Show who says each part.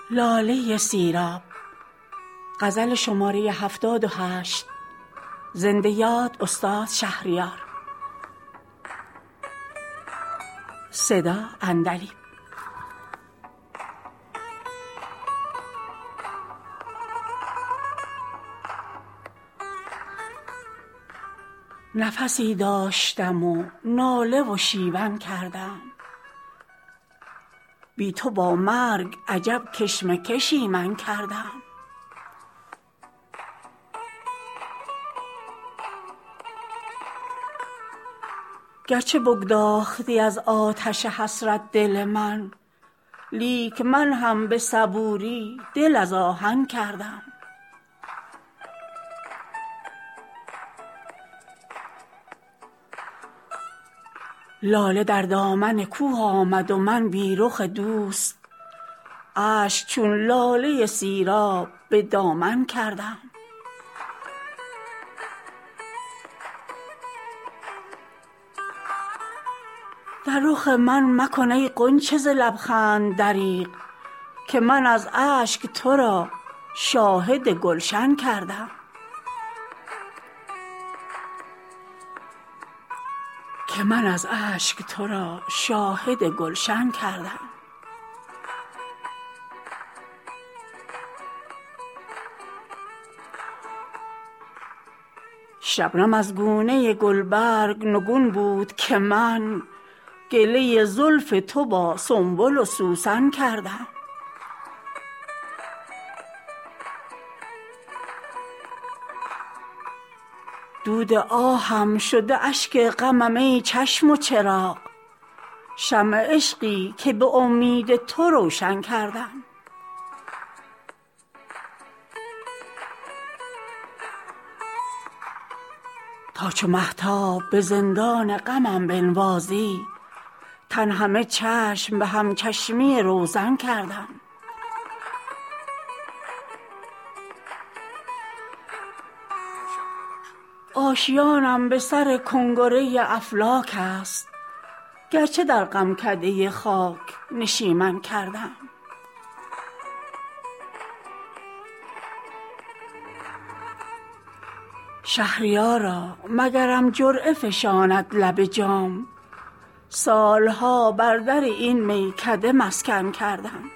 Speaker 1: لاله سیراب. غزل شماره 78. زنده یاد استاد شهریار. صدا اندلیب. نفسی داشتم و ناله و شیون کردم، بی تو با مرگ عجب کشمکشی من کردم. گرچه بگداختی از آتش حسرت دل من، لیک من هم به صبوری دل از آهن کردم. لاله در دامن کوه آمد و من بی رخ دوست، اشک چون لاله سیراب به دامن کردم. در رخ من مکن ای غنچه ز لبخند دریغ، که من از اشک تو را شاهد گلشن کردم. شبنم از گونه گلبرگ نگون بود که من، گله زلف تو با سنبل و سوسن کردم. دود آهم شده اشک غمم ای چشم و چراغ، شمع عشقی که به امید تو روشن کردم. تا چو مهتاب به زندان غمم بنوازی، تن همه چشم به همچشمی روزن کردم. آشیانم به سر کنگره افلاک است، گرچه در غمکده خاک نشیمن کردم. شهریارا مگرم جرعه فشاند لب جام، سالها بر در این میکده مسکن کردم.